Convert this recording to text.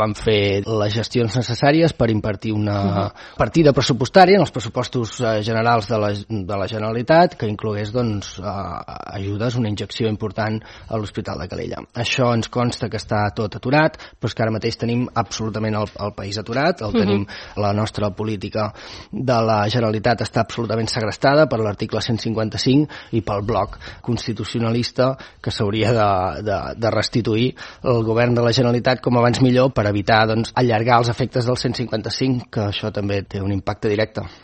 Vam fer les gestions necessàries per impartir una partida pressupostària en els pressupostos generals de la Generalitat que inclogués ajudes, una injecció important a l'Hospital de Calella. Això ens consta que està tot aturat, però és que ara mateix tenim absolutament el país aturat, tenim la nostra política de la Generalitat està absolutament segrestada per l'article 155 i pel bloc constitucionalista que s'hauria de restituir el govern de la Generalitat com abans millor per evitar allargar els efectes del 155, que això també té un impacte directe.